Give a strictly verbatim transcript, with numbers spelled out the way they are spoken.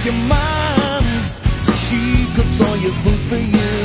your mom. She cooks all your food for you.